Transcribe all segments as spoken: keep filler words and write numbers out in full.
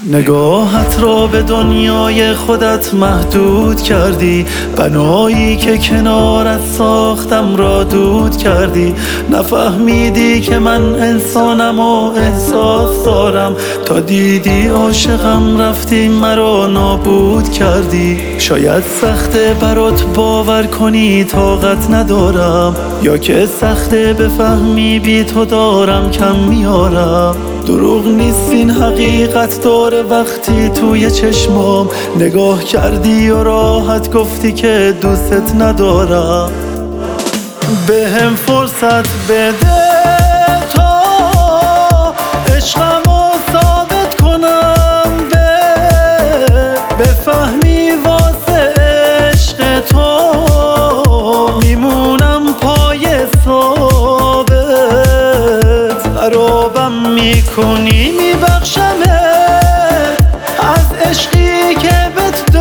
نگاهت را به دنیای خودت محدود کردی، بنایی که کنارت ساختم را دود کردی. نفهمیدی که من انسانم و احساس دارم، تا دیدی عاشقم رفتی مرا نابود کردی. شاید سخته برات باور کنی طاقت ندارم، یا که سخته بفهمی بی تو دارم کم میارم. دروغ نیست این حقیقت داره وقتی توی چشمام نگاه کردی و راحت گفتی که دوست ندارم. به هم فرصت بده تا عشقمو ثابت کنم، به بفهمی واسه عشق تو میمونم پای ثابت. خرابم میکنی میبخشمه از عشقی که بهت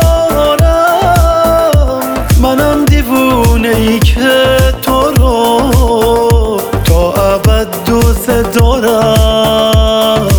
دارم. منم دیوونه ای که تو رو تا ابد دوست دارم.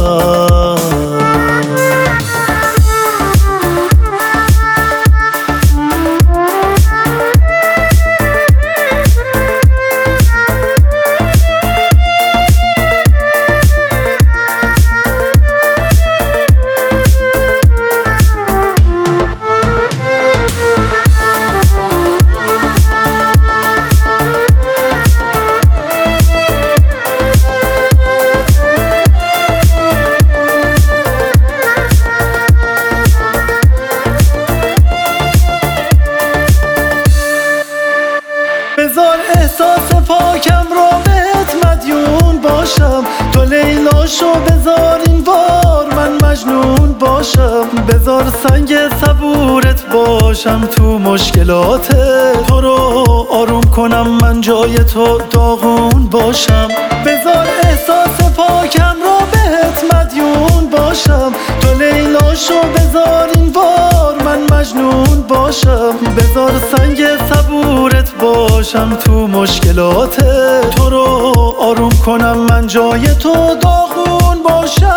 بذار احساس پاکم رو بهت مدیون باشم، تو لیلاشو بذار این بار من مجنون باشم. بذار سنگ صبورت باشم تو مشکلات تو رو آروم کنم، من جای تو داغون باشم. بذار احساس پاکم رو بهت مدیون باشم، تو لیلاشو بذار این بار من مجنون باشم. بذار سنگ صبورت باشم تو مشکلات تو رو آروم کنم، من جای تو داغون باشم.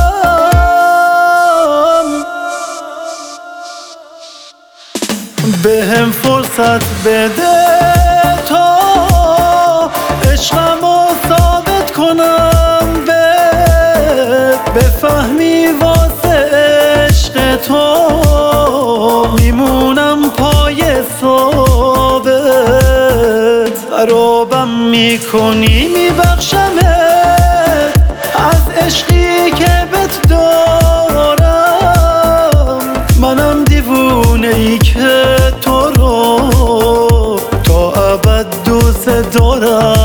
به هم فرصت بده تا عشقمو ثابت کنم، به بفهمی واسه عشق تو میمونم پای ثابت. خرابم میکنی میبخشمه از عشقی که بهت دارم. منم دیوونه ای که تو رو تا ابد دوست دارم.